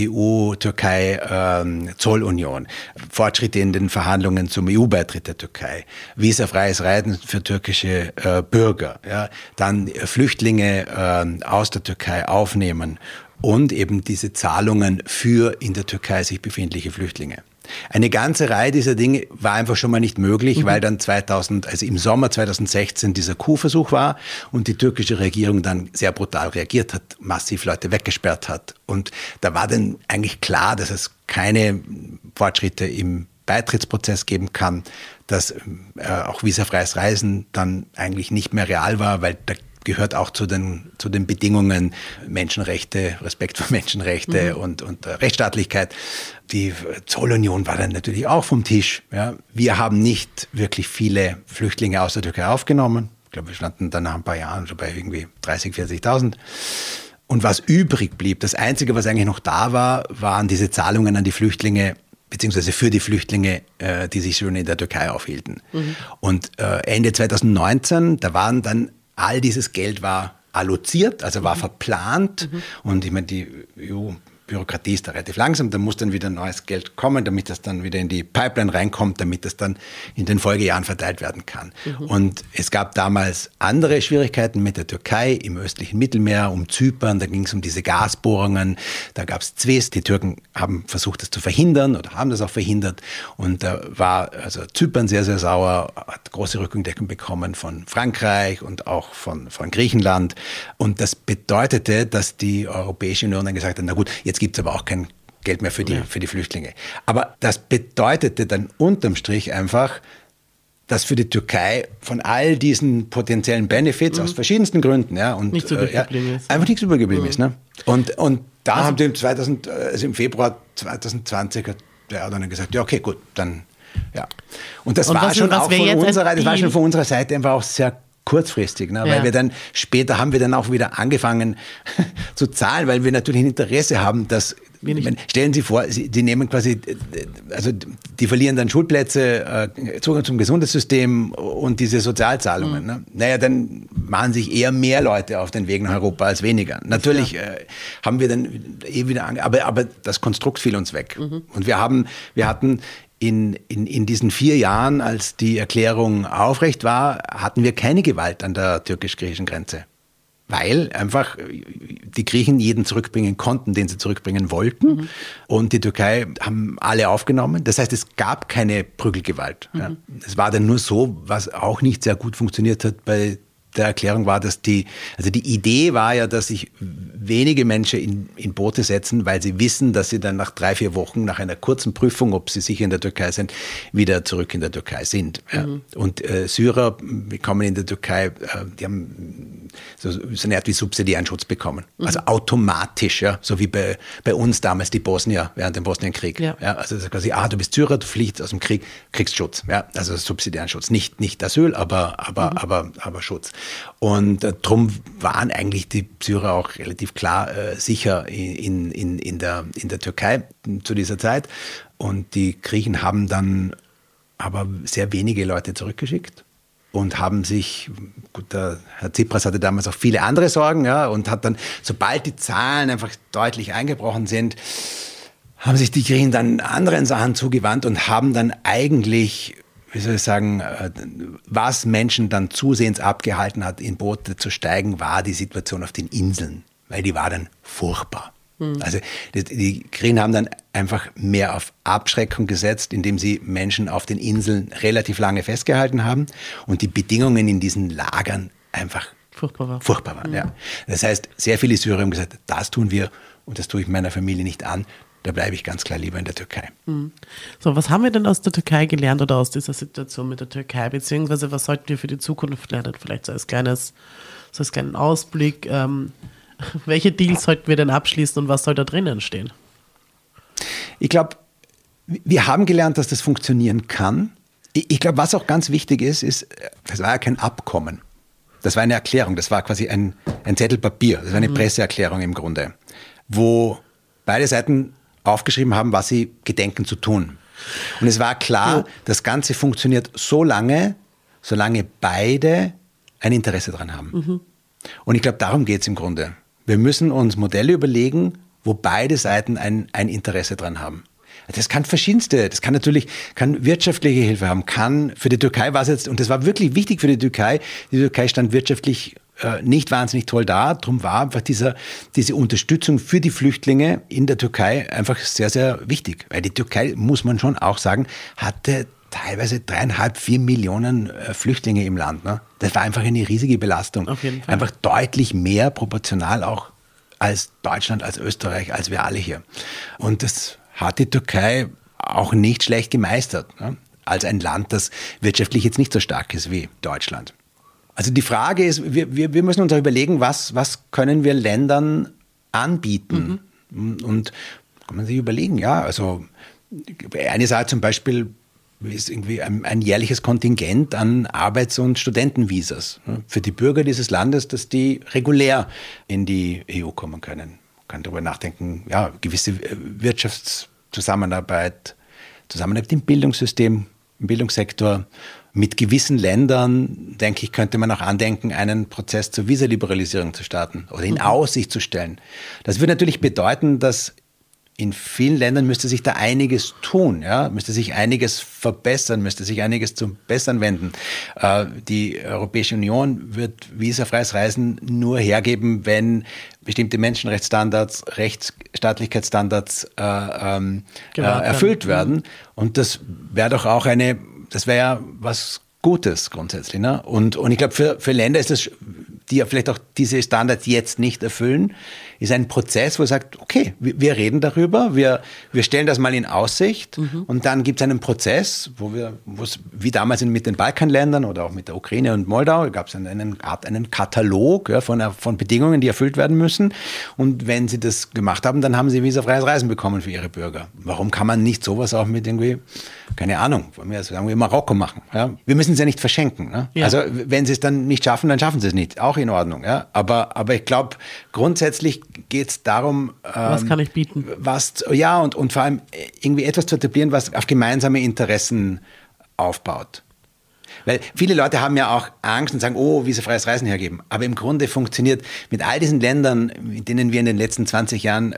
EU-Türkei-Zollunion, Fortschritte in den Verhandlungen zum EU-Beitritt der Türkei, visafreies Reisen für türkische Bürger, ja? Dann Flüchtlinge aus der Türkei aufnehmen und eben diese Zahlungen für in der Türkei sich befindliche Flüchtlinge. Eine ganze Reihe dieser Dinge war einfach schon mal nicht möglich, weil dann im Sommer 2016 dieser Coup-Versuch war und die türkische Regierung dann sehr brutal reagiert hat, massiv Leute weggesperrt hat. Und da war dann eigentlich klar, dass es keine Fortschritte im Beitrittsprozess geben kann, dass auch visafreies Reisen dann eigentlich nicht mehr real war, weil da gehört auch zu den Bedingungen Menschenrechte, Respekt für Menschenrechte und Rechtsstaatlichkeit. Die Zollunion war dann natürlich auch vom Tisch. Ja. Wir haben nicht wirklich viele Flüchtlinge aus der Türkei aufgenommen. Ich glaube, wir standen dann nach ein paar Jahren schon bei irgendwie 30.000, 40.000. Und was übrig blieb, das Einzige, was eigentlich noch da war, waren diese Zahlungen an die Flüchtlinge, beziehungsweise für die Flüchtlinge, die sich schon in der Türkei aufhielten. Und Ende 2019, da waren dann all dieses Geld war alloziert, also war verplant. Und ich meine, die EU-Bürokratie ist da relativ langsam. Da muss dann wieder neues Geld kommen, damit das dann wieder in die Pipeline reinkommt, damit das dann in den Folgejahren verteilt werden kann. Und es gab damals andere Schwierigkeiten mit der Türkei im östlichen Mittelmeer, um Zypern. Da ging es um diese Gasbohrungen. Da gab es Zwist. Die Türken haben versucht, das zu verhindern oder haben das auch verhindert. Und da war also Zypern sehr, sehr sauer, hat große Rückendeckung bekommen von Frankreich und auch von Griechenland. Und das bedeutete, dass die Europäische Union dann gesagt hat, na gut, jetzt gibt es aber auch kein Geld mehr für die Flüchtlinge. Aber das bedeutete dann unterm Strich einfach, dass für die Türkei von all diesen potenziellen Benefits aus verschiedensten Gründen und nichts übrig geblieben ist. Einfach nichts übrig geblieben ist. Ne? Und da haben die im Februar 2020 hat der Erdogan gesagt, ja okay, gut, dann ja. Und das war schon von unserer Seite einfach auch sehr kurzfristig, ne? Weil wir dann später haben wir dann auch wieder angefangen zu zahlen, weil wir natürlich ein Interesse haben, dass stellen Sie vor, die nehmen quasi, also die verlieren dann Schulplätze, Zugang zum Gesundheitssystem und diese Sozialzahlungen. Ne? Naja, dann machen sich eher mehr Leute auf den Weg nach Europa als weniger. Natürlich haben wir dann wieder, aber das Konstrukt fiel uns weg. Und wir hatten in diesen 4 Jahren, als die Erklärung aufrecht war, hatten wir keine Gewalt an der türkisch-griechischen Grenze. Weil einfach die Griechen jeden zurückbringen konnten, den sie zurückbringen wollten. Und die Türkei haben alle aufgenommen. Das heißt, es gab keine Prügelgewalt. Ja. Es war dann nur so, was auch nicht sehr gut funktioniert hat bei der Erklärung war, dass die Idee war ja, dass sich wenige Menschen in Boote setzen, weil sie wissen, dass sie dann nach 3-4 Wochen, nach einer kurzen Prüfung, ob sie sicher in der Türkei sind, wieder zurück in der Türkei sind. Ja. Und Syrer bekommen in der Türkei, die haben so eine Art wie subsidiären Schutz bekommen. Also automatisch, ja, so wie bei uns damals die Bosnier während dem Bosnienkrieg. Ja. Ja, also quasi, du bist Syrer, du fliehst aus dem Krieg, kriegst Schutz. Ja, also subsidiären Schutz. Nicht Asyl, aber Schutz. Und darum waren eigentlich die Syrer auch relativ klar sicher in der Türkei zu dieser Zeit. Und die Griechen haben dann aber sehr wenige Leute zurückgeschickt und haben sich, gut, der Herr Tsipras hatte damals auch viele andere Sorgen, ja, und hat dann, sobald die Zahlen einfach deutlich eingebrochen sind, haben sich die Griechen dann anderen Sachen zugewandt und haben dann eigentlich, wie soll ich sagen, was Menschen dann zusehends abgehalten hat, in Boote zu steigen, war die Situation auf den Inseln, weil die war dann furchtbar. Also die Griechen haben dann einfach mehr auf Abschreckung gesetzt, indem sie Menschen auf den Inseln relativ lange festgehalten haben und die Bedingungen in diesen Lagern einfach furchtbar waren. Ja. Das heißt, sehr viele Syrer haben gesagt, das tun wir und das tue ich meiner Familie nicht an. Da bleibe ich ganz klar lieber in der Türkei. So, was haben wir denn aus der Türkei gelernt oder aus dieser Situation mit der Türkei? Beziehungsweise was sollten wir für die Zukunft lernen? Vielleicht so als kleinen Ausblick. Welche Deals sollten wir denn abschließen und was soll da drinnen stehen? Ich glaube, wir haben gelernt, dass das funktionieren kann. Ich glaube, was auch ganz wichtig ist, das war ja kein Abkommen. Das war eine Erklärung. Das war quasi ein Zettel Papier. Das war eine Presseerklärung im Grunde, wo beide Seiten aufgeschrieben haben, was sie gedenken zu tun. Und es war klar, das Ganze funktioniert so lange, solange beide ein Interesse daran haben. Und ich glaube, darum geht es im Grunde. Wir müssen uns Modelle überlegen, wo beide Seiten ein Interesse dran haben. Das kann verschiedenste, kann wirtschaftliche Hilfe haben, kann für die Türkei war es jetzt, und das war wirklich wichtig für die Türkei stand wirtschaftlich nicht wahnsinnig toll da, darum war einfach diese Unterstützung für die Flüchtlinge in der Türkei einfach sehr, sehr wichtig. Weil die Türkei, muss man schon auch sagen, hatte teilweise 3,5, 4 Millionen Flüchtlinge im Land. Ne? Das war einfach eine riesige Belastung. Auf jeden Fall. Einfach deutlich mehr proportional auch als Deutschland, als Österreich, als wir alle hier. Und das hat die Türkei auch nicht schlecht gemeistert, ne? Als ein Land, das wirtschaftlich jetzt nicht so stark ist wie Deutschland. Also die Frage ist, wir müssen uns auch überlegen, was können wir Ländern anbieten? Und kann man sich überlegen, ja, also eine Sache zum Beispiel ist irgendwie ein jährliches Kontingent an Arbeits- und Studentenvisas, ne, für die Bürger dieses Landes, dass die regulär in die EU kommen können. Man kann darüber nachdenken, ja, gewisse Wirtschaftszusammenarbeit im Bildungssystem, im Bildungssektor. Mit gewissen Ländern, denke ich, könnte man auch andenken, einen Prozess zur Visaliberalisierung zu starten oder in Aussicht zu stellen. Das würde natürlich bedeuten, dass in vielen Ländern müsste sich da einiges tun, ja? Müsste sich einiges verbessern, müsste sich einiges zum Besseren wenden. Die Europäische Union wird visafreies Reisen nur hergeben, wenn bestimmte Menschenrechtsstandards, Rechtsstaatlichkeitsstandards erfüllt werden. Und das wäre doch auch das wäre ja was Gutes grundsätzlich. Ne? Und ich glaube, für Länder ist das, die ja vielleicht auch diese Standards jetzt nicht erfüllen, ist ein Prozess, wo er sagt, okay, wir reden darüber, wir stellen das mal in Aussicht und dann gibt es einen Prozess, wo es wie damals mit den Balkanländern oder auch mit der Ukraine und Moldau, gab es einen Katalog, ja, von Bedingungen, die erfüllt werden müssen, und wenn sie das gemacht haben, dann haben sie visafreies Reisen bekommen für ihre Bürger. Warum kann man nicht sowas auch mit irgendwie, keine Ahnung, sagen wir Marokko machen? Ja? Wir müssen es ja nicht verschenken. Ne? Ja. Also wenn sie es dann nicht schaffen, dann schaffen sie es nicht. Auch in Ordnung. Ja? Aber ich glaube, grundsätzlich geht es darum, was kann ich bieten? Und vor allem irgendwie etwas zu etablieren, was auf gemeinsame Interessen aufbaut. Weil viele Leute haben ja auch Angst und sagen, oh, visafreies Reisen hergeben. Aber im Grunde funktioniert mit all diesen Ländern, mit denen wir in den letzten 20 Jahren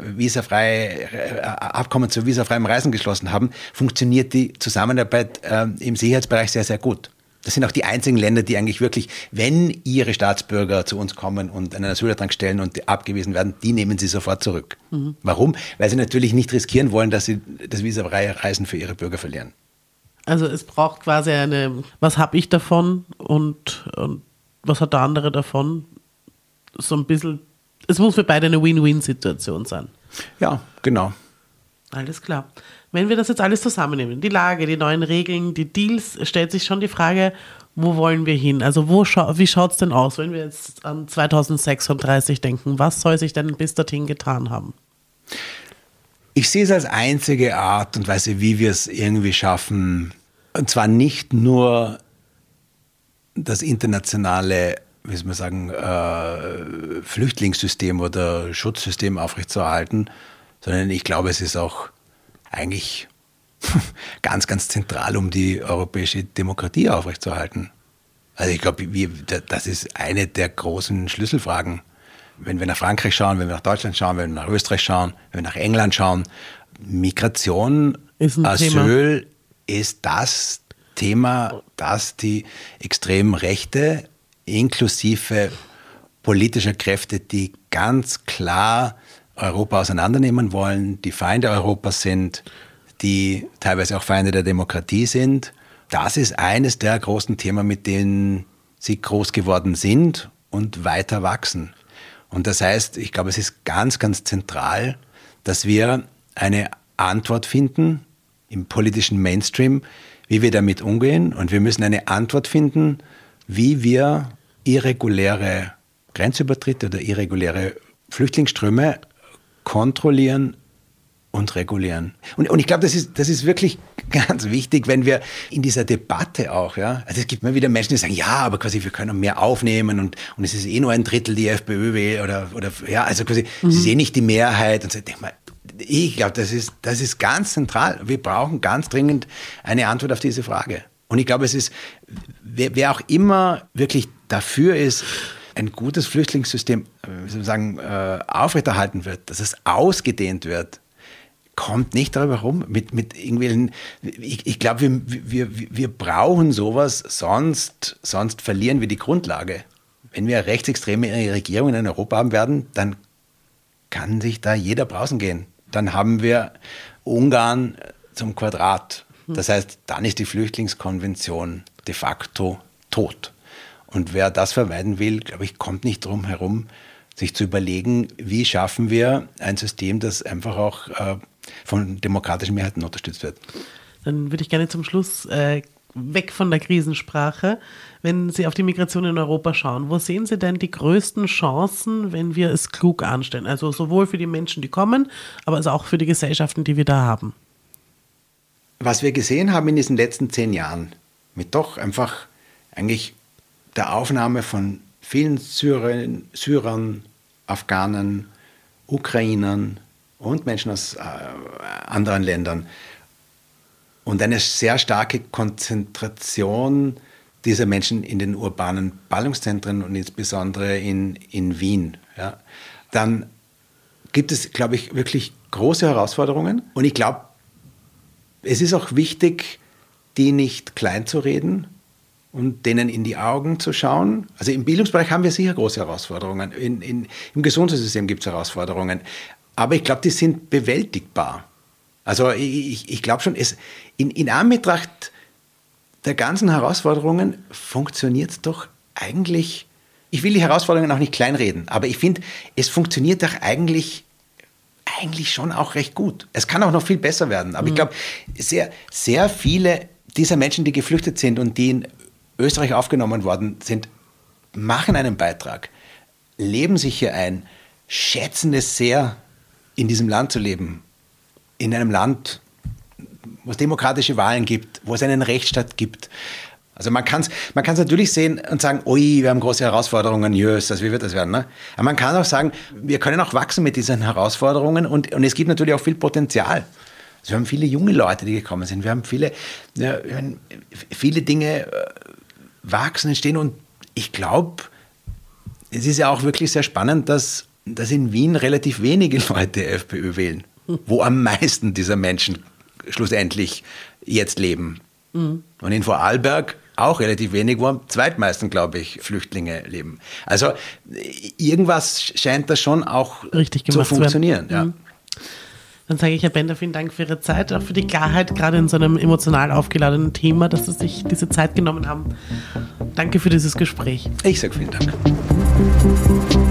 Abkommen zu visafreiem Reisen geschlossen haben, funktioniert die Zusammenarbeit im Sicherheitsbereich sehr, sehr gut. Das sind auch die einzigen Länder, die eigentlich wirklich, wenn ihre Staatsbürger zu uns kommen und einen Asylantrag stellen und abgewiesen werden, die nehmen sie sofort zurück. Warum? Weil sie natürlich nicht riskieren wollen, dass sie das visafreie Reisen für ihre Bürger verlieren. Also es braucht quasi was habe ich davon und was hat der andere davon? So ein bisschen, es muss für beide eine Win-Win-Situation sein. Ja, genau. Alles klar. Wenn wir das jetzt alles zusammennehmen, die Lage, die neuen Regeln, die Deals, stellt sich schon die Frage, wo wollen wir hin? Also wie schaut es denn aus, wenn wir jetzt an 2036 denken? Was soll sich denn bis dorthin getan haben? Ich sehe es als einzige Art und Weise, wie wir es irgendwie schaffen, und zwar nicht nur das internationale, wie soll man sagen, Flüchtlingssystem oder Schutzsystem aufrechtzuerhalten, sondern ich glaube, es ist auch eigentlich ganz, ganz zentral, um die europäische Demokratie aufrechtzuerhalten. Also ich glaube, das ist eine der großen Schlüsselfragen. Wenn wir nach Frankreich schauen, wenn wir nach Deutschland schauen, wenn wir nach Österreich schauen, wenn wir nach England schauen, Migration, Asyl ist das Thema, das die extremen Rechte inklusive politischer Kräfte, die ganz klar Europa auseinandernehmen wollen, die Feinde Europas sind, die teilweise auch Feinde der Demokratie sind. Das ist eines der großen Themen, mit denen sie groß geworden sind und weiter wachsen. Und das heißt, ich glaube, es ist ganz, ganz zentral, dass wir eine Antwort finden im politischen Mainstream, wie wir damit umgehen. Und wir müssen eine Antwort finden, wie wir irreguläre Grenzübertritte oder irreguläre Flüchtlingsströme kontrollieren und regulieren. Und ich glaube, das ist wirklich ganz wichtig, wenn wir in dieser Debatte auch, ja, also es gibt immer wieder Menschen, die sagen, ja, aber quasi wir können mehr aufnehmen und es ist eh nur ein Drittel die FPÖ oder ja, also quasi, es ist eh nicht die Mehrheit. Und so, ich glaube, das ist ganz zentral. Wir brauchen ganz dringend eine Antwort auf diese Frage. Und ich glaube, es ist, wer auch immer wirklich dafür ist, ein gutes Flüchtlingssystem sozusagen aufrechterhalten wird, dass es ausgedehnt wird, kommt nicht darüber rum mit irgendwelchen, ich glaube, wir brauchen sowas, sonst verlieren wir die Grundlage. Wenn wir rechtsextreme Regierungen in Europa haben werden, dann kann sich da jeder brausen gehen. Dann haben wir Ungarn zum Quadrat. Das heißt, dann ist die Flüchtlingskonvention de facto tot. Und wer das vermeiden will, glaube ich, kommt nicht drum herum, sich zu überlegen, wie schaffen wir ein System, das einfach auch von demokratischen Mehrheiten unterstützt wird. Dann würde ich gerne zum Schluss weg von der Krisensprache, wenn Sie auf die Migration in Europa schauen. Wo sehen Sie denn die größten Chancen, wenn wir es klug anstellen? Also sowohl für die Menschen, die kommen, aber also auch für die Gesellschaften, die wir da haben. Was wir gesehen haben in diesen letzten 10 Jahren, mit doch einfach eigentlich der Aufnahme von vielen Syrern, Afghanen, Ukrainern und Menschen aus anderen Ländern und eine sehr starke Konzentration dieser Menschen in den urbanen Ballungszentren und insbesondere in Wien. Ja. Dann gibt es, glaube ich, wirklich große Herausforderungen und ich glaube, es ist auch wichtig, die nicht klein zu reden und denen in die Augen zu schauen. Also im Bildungsbereich haben wir sicher große Herausforderungen. Im Gesundheitssystem gibt es Herausforderungen. Aber ich glaube, die sind bewältigbar. Also ich glaube schon, in Anbetracht der ganzen Herausforderungen funktioniert es doch eigentlich, ich will die Herausforderungen auch nicht kleinreden, aber ich finde, es funktioniert doch eigentlich schon auch recht gut. Es kann auch noch viel besser werden. Aber ich glaube, sehr, sehr viele dieser Menschen, die geflüchtet sind und die in Österreich aufgenommen worden sind, machen einen Beitrag, leben sich hier ein, schätzen es sehr, in diesem Land zu leben. In einem Land, wo es demokratische Wahlen gibt, wo es einen Rechtsstaat gibt. Also man kann es natürlich sehen und sagen, ui, wir haben große Herausforderungen, jös, wie wird das werden? Ne? Aber man kann auch sagen, wir können auch wachsen mit diesen Herausforderungen und es gibt natürlich auch viel Potenzial. Also wir haben viele junge Leute, die gekommen sind. Wir haben viele Dinge wachsen, entstehen und ich glaube, es ist ja auch wirklich sehr spannend, dass in Wien relativ wenige Leute FPÖ wählen, wo am meisten dieser Menschen schlussendlich jetzt leben. Und in Vorarlberg auch relativ wenig, wo am zweitmeisten, glaube ich, Flüchtlinge leben. Also irgendwas scheint da schon auch richtig zu funktionieren. Ja. Dann sage ich, Herr Bender, vielen Dank für Ihre Zeit, auch für die Klarheit, gerade in so einem emotional aufgeladenen Thema, dass Sie sich diese Zeit genommen haben. Danke für dieses Gespräch. Ich sage vielen Dank.